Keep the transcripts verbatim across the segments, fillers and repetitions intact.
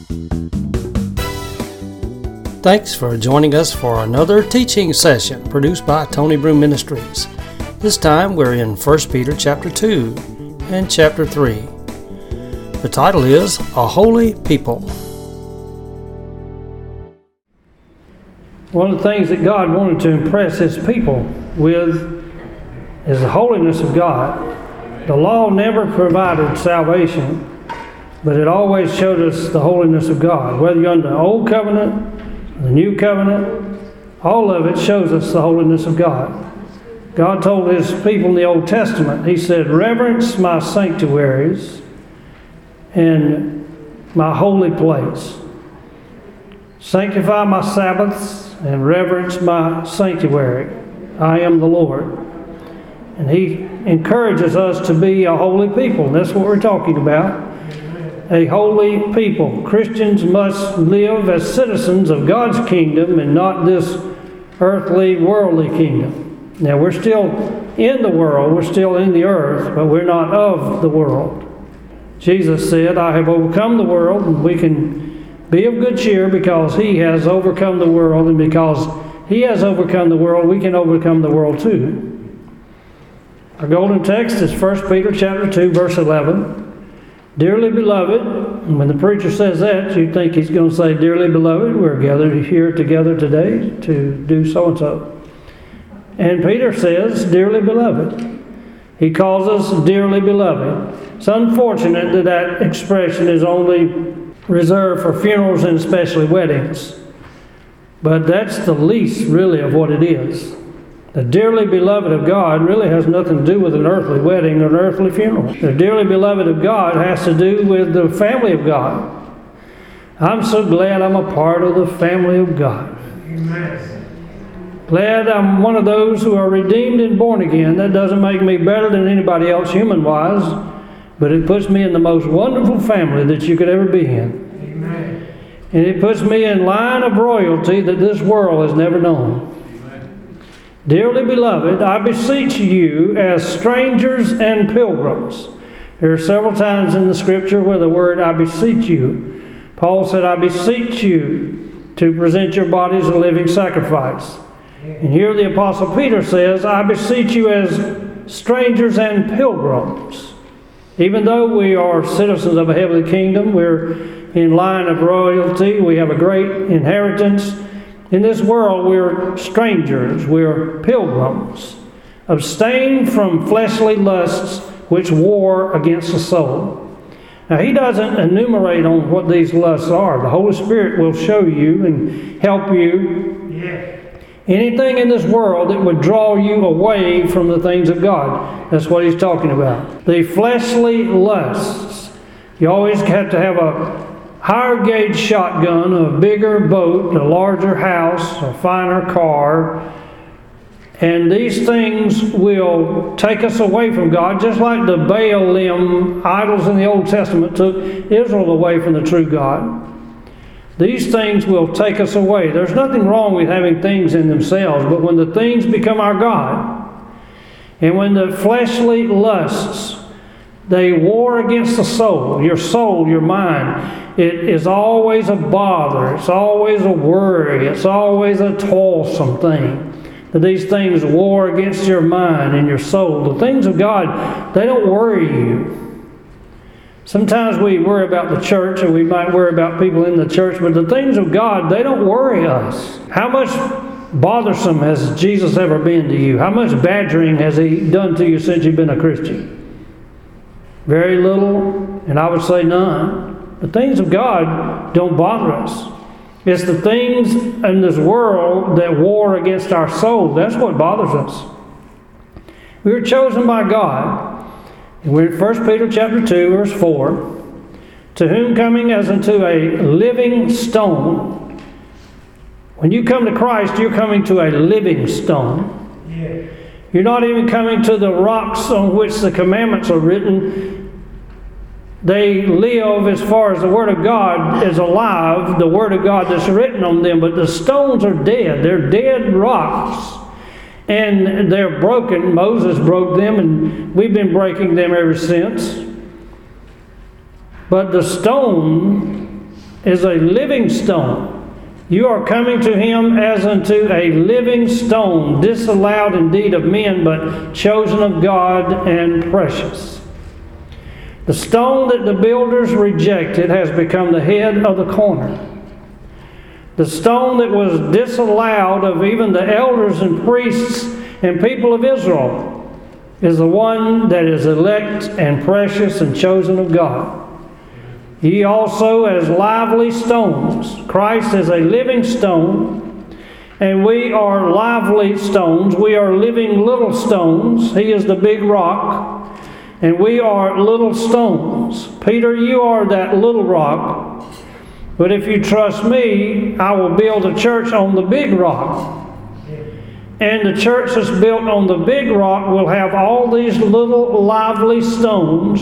Thanks for joining us for another teaching session produced by Tony Broom Ministries. This time we're in First Peter chapter two and chapter three. The title is A Holy People. One of the things that God wanted to impress His people with is the holiness of God. The law never provided salvation, but it always showed us the holiness of God. Whether you're under the Old Covenant, the New Covenant, all of it shows us the holiness of God. God told His people in the Old Testament, He said, reverence my sanctuaries and my holy place. Sanctify my Sabbaths and reverence my sanctuary. I am the Lord. And He encourages us to be a holy people. And that's what we're talking about. A holy people. Christians must live as citizens of God's kingdom and not this earthly, worldly kingdom. Now, we're still in the world, we're still in the earth, but we're not of the world. Jesus said, I have overcome the world, and we can be of good cheer because He has overcome the world, and because He has overcome the world, we can overcome the world too. Our golden text is First Peter chapter two, verse eleven. Dearly beloved, and when the preacher says that, you think he's going to say, dearly beloved, we're gathered here together today to do so-and-so. And Peter says, dearly beloved. He calls us dearly beloved. It's unfortunate that that expression is only reserved for funerals and especially weddings. But that's the least, really, of what it is. The dearly beloved of God really has nothing to do with an earthly wedding or an earthly funeral. The dearly beloved of God has to do with the family of God. I'm so glad I'm a part of the family of God. Amen. Glad I'm one of those who are redeemed and born again. That doesn't make me better than anybody else human-wise, but it puts me in the most wonderful family that you could ever be in. Amen. And it puts me in line of royalty that this world has never known. Dearly beloved, I beseech you as strangers and pilgrims. There are several times in the Scripture where the word I beseech you. Paul said, I beseech you to present your bodies a living sacrifice. And here the Apostle Peter says, I beseech you as strangers and pilgrims. Even though we are citizens of a heavenly kingdom, we're in line of royalty, we have a great inheritance. In this world, we're strangers, we're pilgrims. Abstain from fleshly lusts which war against the soul. Now, he doesn't enumerate on what these lusts are. The Holy Spirit will show you and help you. Yeah. Anything in this world that would draw you away from the things of God. That's what he's talking about. The fleshly lusts. You always have to have a higher gauge shotgun, a bigger boat, a larger house, a finer car. And these things will take us away from God, just like the Baalim idols in the Old Testament took Israel away from the true God. These things will take us away. There's nothing wrong with having things in themselves, but when the things become our God, and when the fleshly lusts, they war against the soul, your soul, your mind. It is always a bother. It's always a worry. It's always a toilsome thing. That these things war against your mind and your soul. The things of God, they don't worry you. Sometimes we worry about the church, and we might worry about people in the church, but the things of God, they don't worry us. How much bothersome has Jesus ever been to you? How much badgering has He done to you since you've been a Christian? Very little, and I would say none. The things of God don't bother us. It's the things in this world that war against our soul. That's what bothers us. We were chosen by God. And we're in First Peter chapter two, verse four. To whom coming as unto a living stone. When you come to Christ, you're coming to a living stone. Yeah. You're not even coming to the rocks on which the commandments are written. They live as far as the Word of God is alive, the Word of God that's written on them, but the stones are dead. They're dead rocks. And they're broken. Moses broke them, and we've been breaking them ever since. But the stone is a living stone. You are coming to him as unto a living stone, disallowed indeed of men, but chosen of God and precious. The stone that the builders rejected has become the head of the corner. The stone that was disallowed of even the elders and priests and people of Israel is the one that is elect and precious and chosen of God. Ye also as lively stones. Christ is a living stone, and we are lively stones. We are living little stones. He is the big rock, and we are little stones. Peter, you are that little rock, but if you trust me, I will build a church on the big rock. And the church that's built on the big rock will have all these little lively stones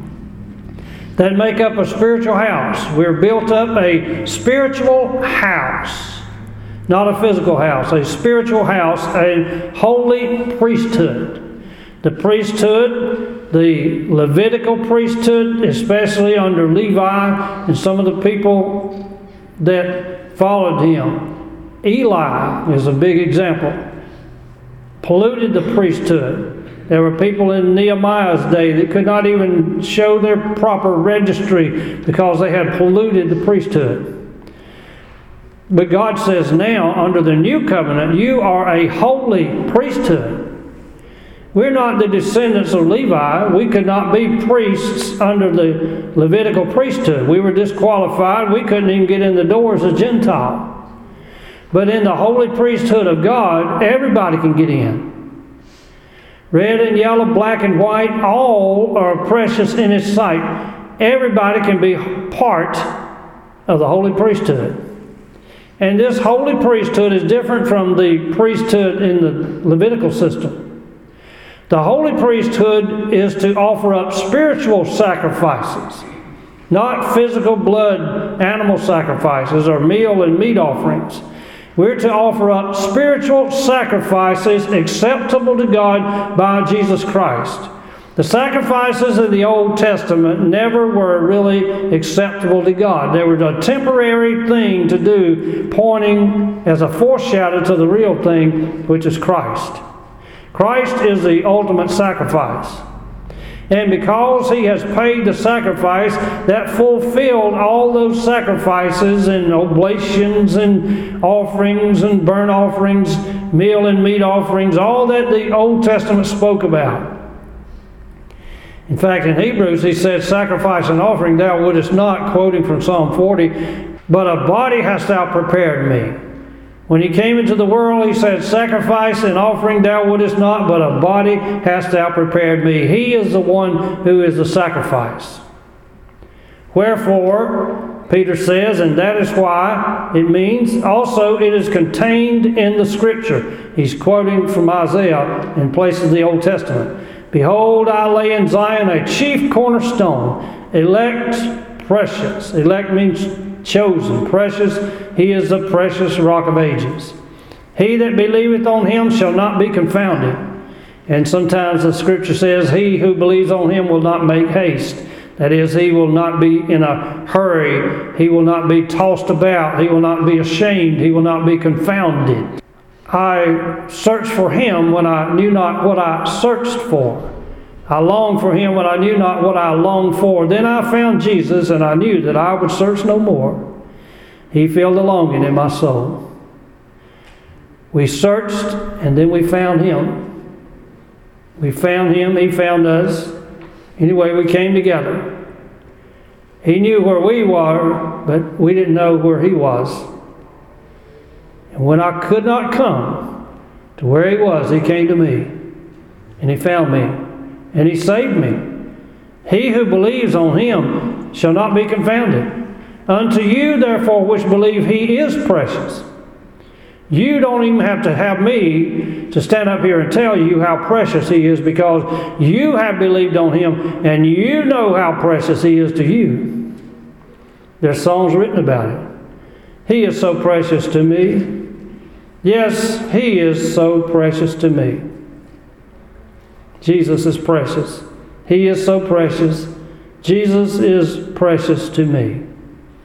that make up a spiritual house. We're built up a spiritual house, not a physical house, a spiritual house, a holy priesthood. The priesthood, the Levitical priesthood, especially under Levi and some of the people that followed him. Eli is a big example. Polluted the priesthood. There were people in Nehemiah's day that could not even show their proper registry because they had polluted the priesthood. But God says now, under the new covenant, you are a holy priesthood. We're not the descendants of Levi. We could not be priests under the Levitical priesthood. We were disqualified. We couldn't even get in the door as a Gentile. But in the holy priesthood of God, everybody can get in. Red and yellow, black and white, all are precious in His sight. Everybody can be part of the holy priesthood. And this holy priesthood is different from the priesthood in the Levitical system. The holy priesthood is to offer up spiritual sacrifices, not physical blood animal sacrifices or meal and meat offerings. We're to offer up spiritual sacrifices acceptable to God by Jesus Christ. The sacrifices of the Old Testament never were really acceptable to God. They were a temporary thing to do, pointing as a foreshadow to the real thing, which is Christ. Christ is the ultimate sacrifice. And because He has paid the sacrifice, that fulfilled all those sacrifices and oblations and offerings and burnt offerings, meal and meat offerings, all that the Old Testament spoke about. In fact, in Hebrews, he said, sacrifice and offering thou wouldest not, quoting from Psalm forty, but a body hast thou prepared me. When He came into the world, He said, sacrifice and offering thou wouldest not, but a body hast thou prepared me. He is the one who is the sacrifice. Wherefore, Peter says, and that is why it means, also it is contained in the Scripture. He's quoting from Isaiah in place of the Old Testament. Behold, I lay in Zion a chief cornerstone, elect, precious. Elect means chosen, precious. He is the precious rock of ages. He that believeth on Him shall not be confounded. And sometimes the Scripture says, he who believes on Him will not make haste. That is, he will not be in a hurry. He will not be tossed about. He will not be ashamed. He will not be confounded. I searched for Him when I knew not what I searched for. I longed for Him when I knew not what I longed for. Then I found Jesus, and I knew that I would search no more. He filled the longing in my soul. We searched, and then we found Him. We found Him. He found us. Anyway, we came together. He knew where we were, but we didn't know where He was. And when I could not come to where He was, He came to me, and He found me. And He saved me. He who believes on Him shall not be confounded. Unto you, therefore, which believe, He is precious. You don't even have to have me to stand up here and tell you how precious He is, because you have believed on Him and you know how precious He is to you. There's songs written about it. He is so precious to me. Yes, He is so precious to me. Jesus is precious. He is so precious. Jesus is precious to me.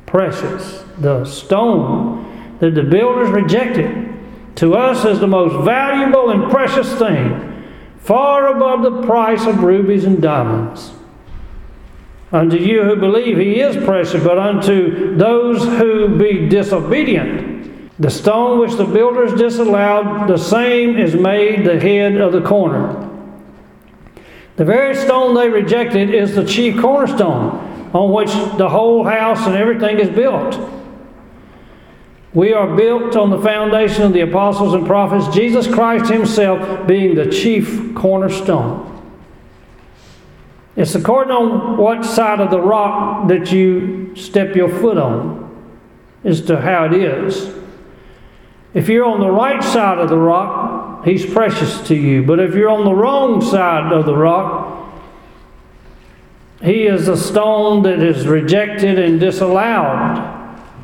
precious. The stone that the builders rejected to us is the most valuable and precious thing, far above the price of rubies and diamonds. Unto you who believe he is precious, but unto those who be disobedient, the stone which the builders disallowed, the same is made the head of the corner. The very stone they rejected is the chief cornerstone, on which the whole house and everything is built. We are built on the foundation of the apostles and prophets, Jesus Christ himself being the chief cornerstone. It's according on what side of the rock that you step your foot on as to how it is. If you're on the right side of the rock, he's precious to you. But if you're on the wrong side of the rock, he is a stone that is rejected and disallowed.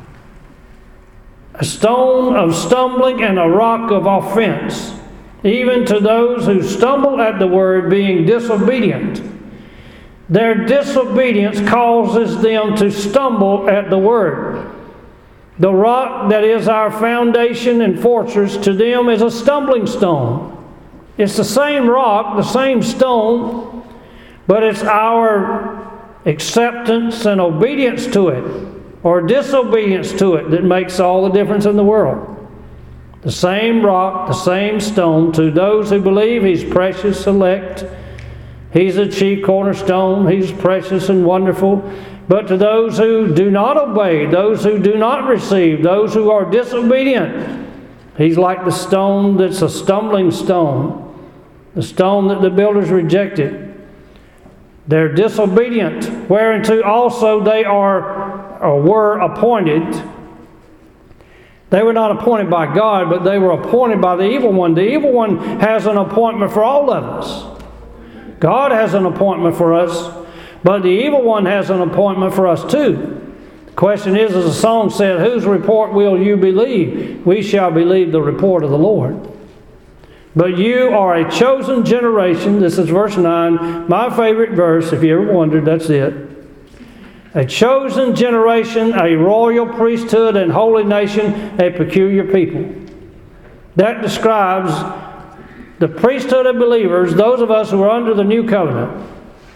A stone of stumbling and a rock of offense, even to those who stumble at the word, being disobedient. Their disobedience causes them to stumble at the word. The rock that is our foundation and fortress to them is a stumbling stone. It's the same rock, the same stone, but it's our acceptance and obedience to it, or disobedience to it, that makes all the difference in the world. The same rock, the same stone, to those who believe he's precious, elect. He's the chief cornerstone. He's precious and wonderful. But to those who do not obey, those who do not receive, those who are disobedient, he's like the stone that's a stumbling stone, the stone that the builders rejected. They're disobedient, whereunto also they are or were appointed. They were not appointed by God, but they were appointed by the evil one. The evil one has an appointment for all of us. God has an appointment for us, but the evil one has an appointment for us too. The question is, as the song said, whose report will you believe? We shall believe the report of the Lord. But you are a chosen generation. This is verse nine, my favorite verse, if you ever wondered, that's it. A chosen generation, a royal priesthood and holy nation, a peculiar people. That describes the priesthood of believers, those of us who are under the new covenant.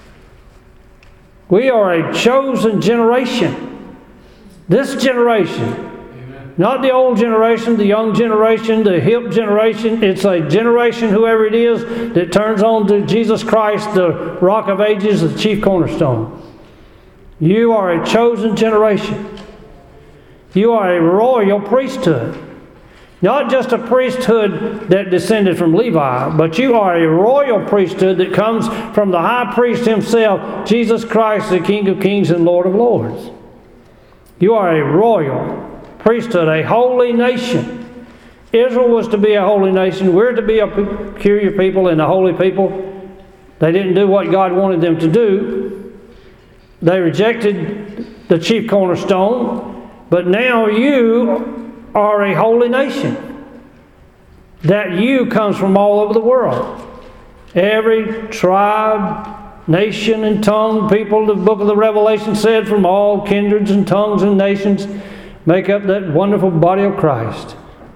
We are a chosen generation. This generation, amen. Not the old generation, the young generation, the hip generation. It's a generation, whoever it is, that turns on to Jesus Christ, the rock of ages, the chief cornerstone. You are a chosen generation. You are a royal priesthood. Not just a priesthood that descended from Levi, but you are a royal priesthood that comes from the high priest himself, Jesus Christ, the King of kings and Lord of lords. You are a royal priesthood, a holy nation. Israel was to be a holy nation. We're to be a peculiar people and a holy people. They didn't do what God wanted them to do. They rejected the chief cornerstone, but now you are a holy nation. That you comes from all over the world. Every tribe, nation, and tongue, people, the book of the Revelation said, from all kindreds and tongues and nations, make up that wonderful body of Christ.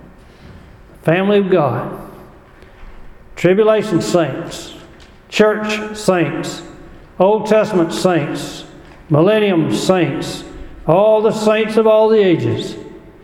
Family of God. Tribulation saints, church saints, Old Testament saints, millennium saints, all the saints of all the ages.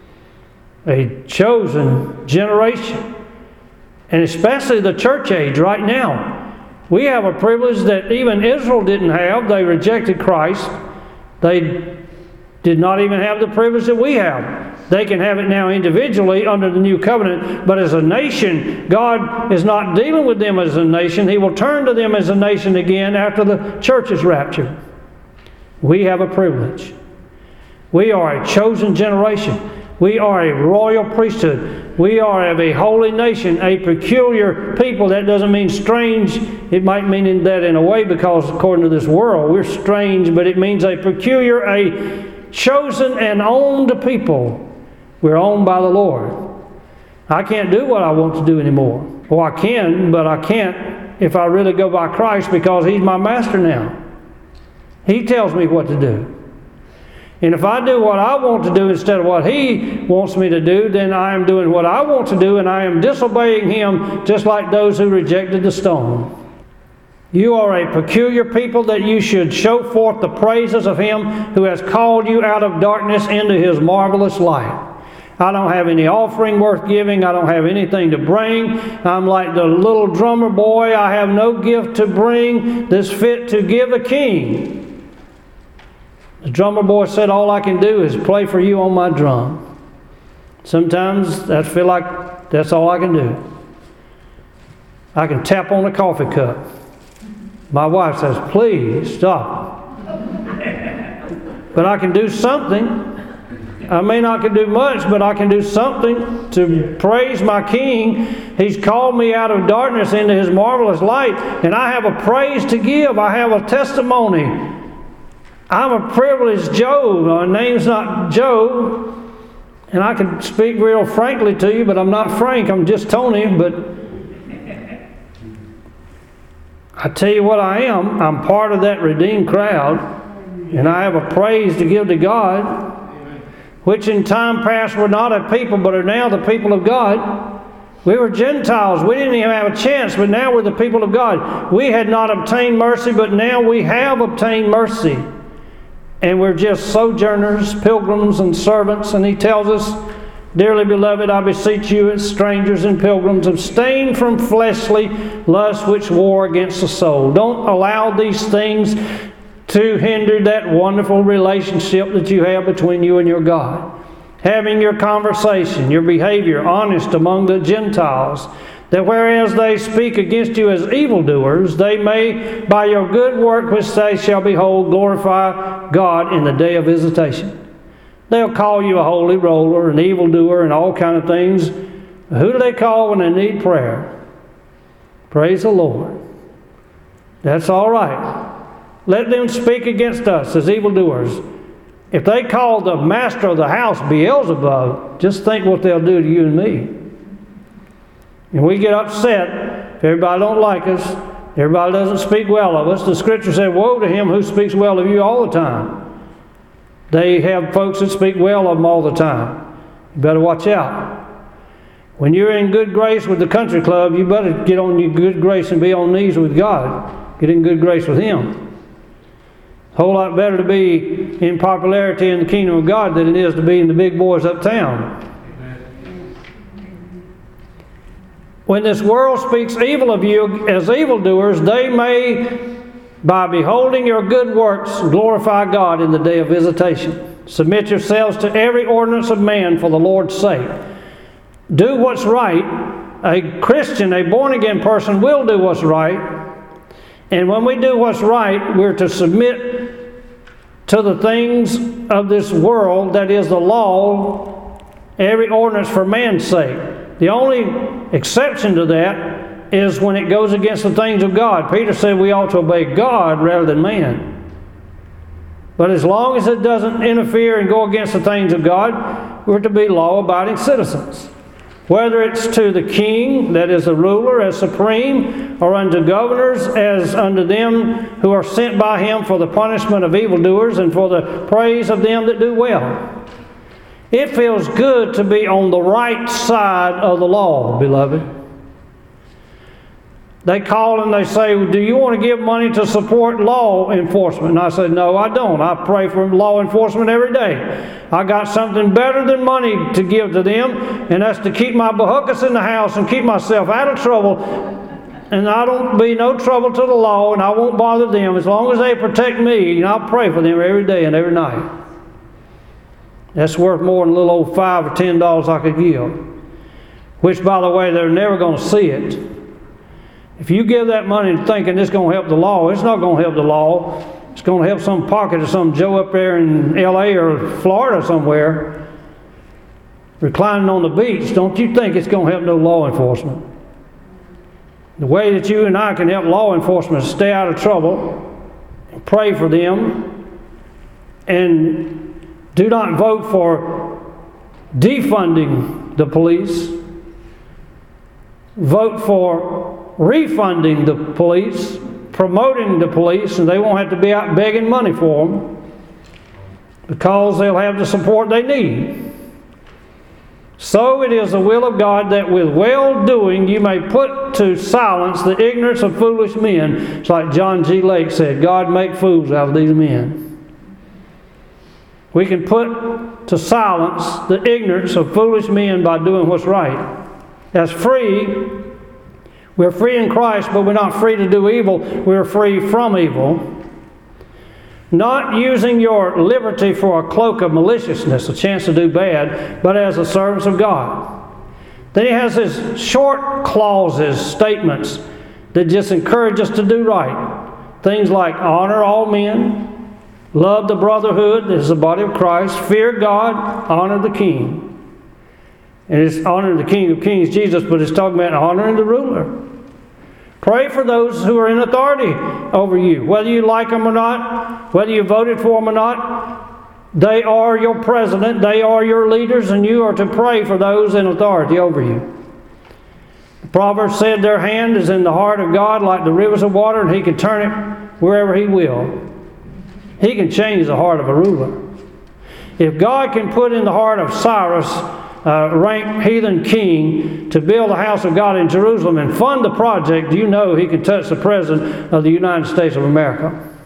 A chosen generation. And especially the church age right now. We have a privilege that even Israel didn't have. They rejected Christ. They did not even have the privilege that we have. They can have it now individually under the new covenant. But as a nation, God is not dealing with them as a nation. He will turn to them as a nation again after the church is raptured. We have a privilege. We are a chosen generation. We are a royal priesthood. We are of a holy nation, a peculiar people. That doesn't mean strange. It might mean that in a way, because according to this world, we're strange, but it means a peculiar, a chosen and owned people. We're owned by the Lord. I can't do what I want to do anymore. Well, I can, but I can't if I really go by Christ, because He's my master now. He tells me what to do. And if I do what I want to do instead of what He wants me to do, then I am doing what I want to do, and I am disobeying Him just like those who rejected the stone. You are a peculiar people, that you should show forth the praises of Him who has called you out of darkness into His marvelous light. I don't have any offering worth giving. I don't have anything to bring. I'm like the little drummer boy. I have no gift to bring that's fit to give a king. The drummer boy said, all I can do is play for you on my drum. Sometimes I feel like that's all I can do. I can tap on a coffee cup. My wife says, please stop. But I can do something. I may not can do much, but I can do something to praise my King. He's called me out of darkness into His marvelous light, and I have a praise to give. I have a testimony. I'm a privileged Joe. My name's not Joe, and I can speak real frankly to you, but I'm not Frank. I'm just Tony. But I tell you what I am. I'm part of that redeemed crowd, and I have a praise to give to God, which in time past were not a people, but are now the people of God. We were Gentiles. We didn't even have a chance, but now we're the people of God. We had not obtained mercy, but now we have obtained mercy. And we're just sojourners, pilgrims, and servants. And He tells us, dearly beloved, I beseech you as strangers and pilgrims, abstain from fleshly lusts which war against the soul. Don't allow these things to hinder that wonderful relationship that you have between you and your God. Having your conversation, your behavior honest among the Gentiles, that whereas they speak against you as evildoers, they may, by your good work which they shall behold, glorify God in the day of visitation. They'll call you a holy roller, an evildoer, and all kind of things. Who do they call when they need prayer? Praise the Lord. That's all right. Let them speak against us as evildoers. If they call the master of the house Beelzebub, just think what they'll do to you and me. And we get upset if everybody don't like us, everybody doesn't speak well of us. The Scripture said, woe to him who speaks well of you all the time. They have folks that speak well of them all the time. You better watch out. When you're in good grace with the country club, you better get on your good grace and be on knees with God. Get in good grace with Him. A whole lot better to be in popularity in the kingdom of God than it is to be in the big boys uptown. When this world speaks evil of you as evildoers, they may, by beholding your good works, glorify God in the day of visitation. Submit yourselves to every ordinance of man for the Lord's sake. Do what's right. A Christian, a born-again person, will do what's right. And when we do what's right, we're to submit to the things of this world, that is the law, every ordinance for man's sake. The only exception to that is when it goes against the things of God. Peter said we ought to obey God rather than man. But as long as it doesn't interfere and go against the things of God, we're to be law-abiding citizens. Whether it's to the king, that is the ruler, as supreme, or unto governors, as unto them who are sent by him for the punishment of evildoers and for the praise of them that do well. It feels good to be on the right side of the law, beloved. They call and they say, do you want to give money to support law enforcement? And I said, no, I don't. I pray for law enforcement every day. I got something better than money to give to them, and that's to keep my bahukas in the house and keep myself out of trouble. And I don't be no trouble to the law, and I won't bother them as long as they protect me, and I'll pray for them every day and every night. That's worth more than a little old five or ten dollars I could give. Which, by the way, they're never going to see it. If you give that money thinking it's going to help the law, it's not going to help the law. It's going to help some pocket of some Joe up there in L A or Florida somewhere, reclining on the beach. Don't you think it's going to help no law enforcement? The way that you and I can help law enforcement is stay out of trouble, and pray for them, and do not vote for defunding the police. Vote for refunding the police, promoting the police, and they won't have to be out begging money for them. because they'll have the support they need. So it is the will of God that with well-doing you may put to silence the ignorance of foolish men. It's like John G. Lake said, God make fools out of these men. We can put to silence the ignorance of foolish men by doing what's right. That's free. We're free in Christ, but we're not free to do evil. We're free from evil. Not using your liberty for a cloak of maliciousness, a chance to do bad, but as the servants of God. Then he has his short clauses, statements, that just encourage us to do right. Things like honor all men, love the brotherhood, that is the body of Christ, fear God, honor the king. And it's honoring the King of Kings, Jesus, but it's talking about honoring the ruler. Pray for those who are in authority over you. Whether you like them or not, whether you voted for them or not, they are your president, they are your leaders, and you are to pray for those in authority over you. The Proverbs said their hand is in the heart of God like the rivers of water, and He can turn it wherever He will. He can change the heart of a ruler. If God can put in the heart of Cyrus, Uh, ranked heathen king, to build the house of God in Jerusalem and fund the project, you know He can touch the President of the United States of America.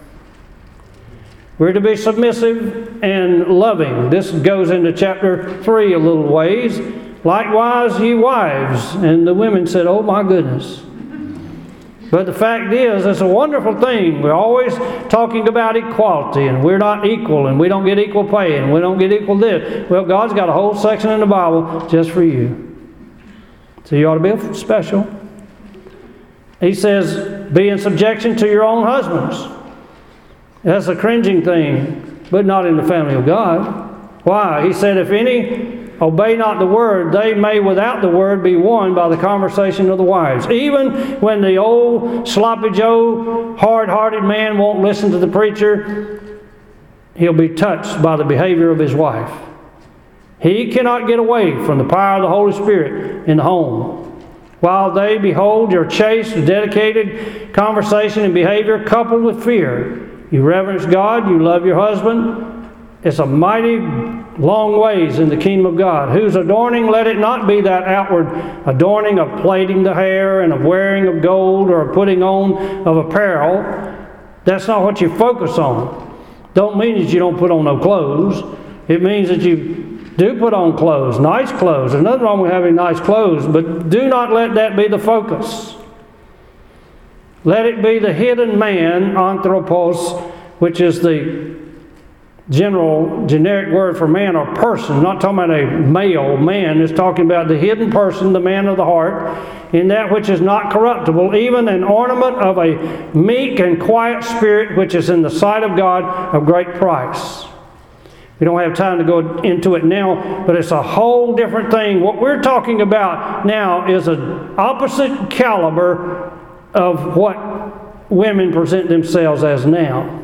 We're to be submissive and loving. This goes into chapter three a little ways. Likewise, ye wives. And the women said, oh my goodness. But the fact is, it's a wonderful thing. We're always talking about equality, and we're not equal, and we don't get equal pay, and we don't get equal this. Well, God's got a whole section in the Bible just for you. So you ought to be special. He says, be in subjection to your own husbands. That's a cringing thing, but not in the family of God. Why? He said, if any obey not the word, they may without the word be won by the conversation of the wives. Even when the old sloppy Joe, hard-hearted man won't listen to the preacher, he'll be touched by the behavior of his wife. He cannot get away from the power of the Holy Spirit in the home. While they behold your chaste, dedicated conversation and behavior coupled with fear. You reverence God, you love your husband. It's a mighty long ways in the kingdom of God. Whose adorning, let it not be that outward adorning of plaiting the hair and of wearing of gold or of putting on of apparel. That's not what you focus on. Don't mean that you don't put on no clothes. It means that you do put on clothes, nice clothes. There's nothing wrong with having nice clothes, but do not let that be the focus. Let it be the hidden man, anthropos, which is the general, generic word for man or person. Not talking about a male man. It's talking about the hidden person, the man of the heart, in that which is not corruptible, even an ornament of a meek and quiet spirit, which is in the sight of God of great price. We don't have time to go into it now, but it's a whole different thing. What we're talking about now is an opposite caliber of what women present themselves as now.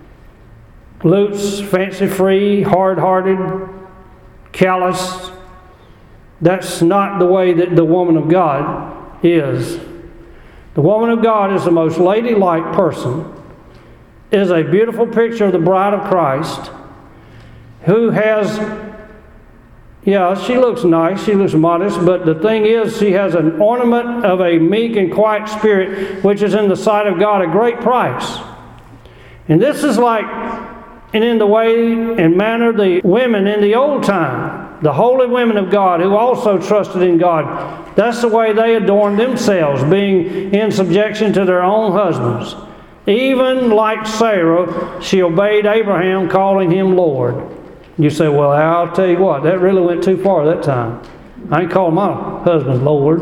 Loose, fancy-free, hard-hearted, callous. That's not the way that the woman of God is. The woman of God is the most ladylike person, is a beautiful picture of the bride of Christ, who has, yeah, she looks nice, she looks modest, but the thing is, she has an ornament of a meek and quiet spirit, which is in the sight of God a great price. And this is like, and in the way and manner the women in the old time, the holy women of God who also trusted in God, that's the way they adorned themselves, being in subjection to their own husbands. Even like Sarah, she obeyed Abraham, calling him Lord. You say, well, I'll tell you what, that really went too far that time. I ain't called my husband Lord.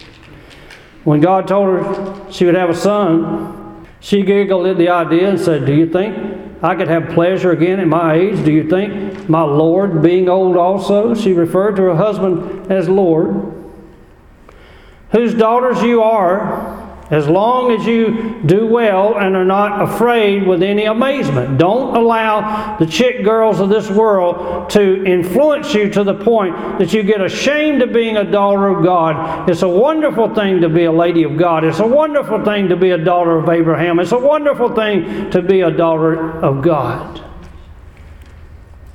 When God told her she would have a son, she giggled at the idea and said, do you think I could have pleasure again at my age? Do you think my Lord being old also? She referred to her husband as Lord. Whose daughters you are, as long as you do well and are not afraid with any amazement. Don't allow the chick girls of this world to influence you to the point that you get ashamed of being a daughter of God. It's a wonderful thing to be a lady of God. It's a wonderful thing to be a daughter of Abraham. It's a wonderful thing to be a daughter of God.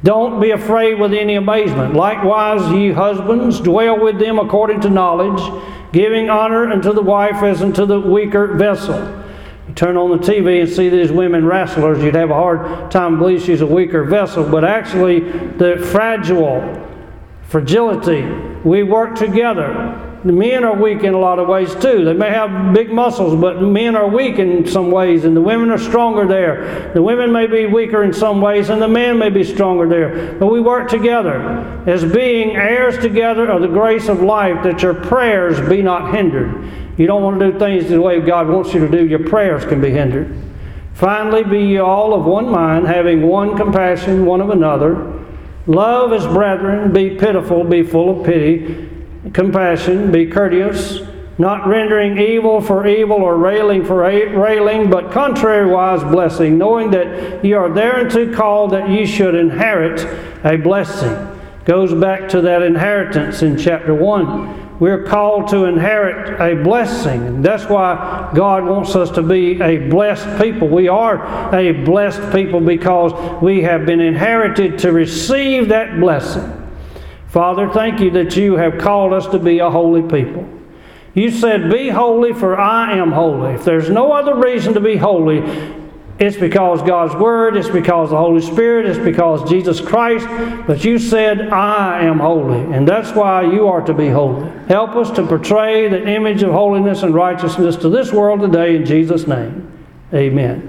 Don't be afraid with any amazement. Likewise, ye husbands, dwell with them according to knowledge, giving honor unto the wife as unto the weaker vessel. You turn on the T V and see these women wrestlers, you'd have a hard time believing she's a weaker vessel. But actually, the fragile, fragility, we work together. The men are weak in a lot of ways too. They may have big muscles, but men are weak in some ways, and the women are stronger there. The women may be weaker in some ways, and the men may be stronger there. But we work together as being heirs together of the grace of life, that your prayers be not hindered. You don't want to do things the way God wants you to do. Your prayers can be hindered. Finally, be ye all of one mind, having one compassion one of another. Love as brethren, be pitiful, be full of pity, compassion, be courteous, not rendering evil for evil or railing for railing, but contrariwise blessing, knowing that ye are thereunto called that ye should inherit a blessing. Goes back to that inheritance in chapter one. We're called to inherit a blessing. And that's why God wants us to be a blessed people. We are a blessed people because we have been inherited to receive that blessing. Father, thank you that you have called us to be a holy people. You said, be holy, for I am holy. If there's no other reason to be holy, it's because God's Word, it's because the Holy Spirit, it's because Jesus Christ. But you said, I am holy. And that's why you are to be holy. Help us to portray the image of holiness and righteousness to this world today in Jesus' name. Amen.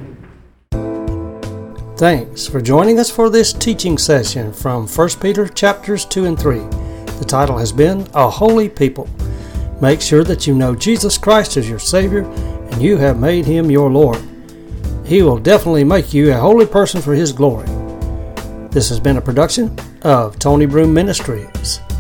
Thanks for joining us for this teaching session from First Peter chapters two and three. The title has been A Holy People. Make sure that you know Jesus Christ as your Savior and you have made Him your Lord. He will definitely make you a holy person for His glory. This has been a production of Tony Broom Ministries.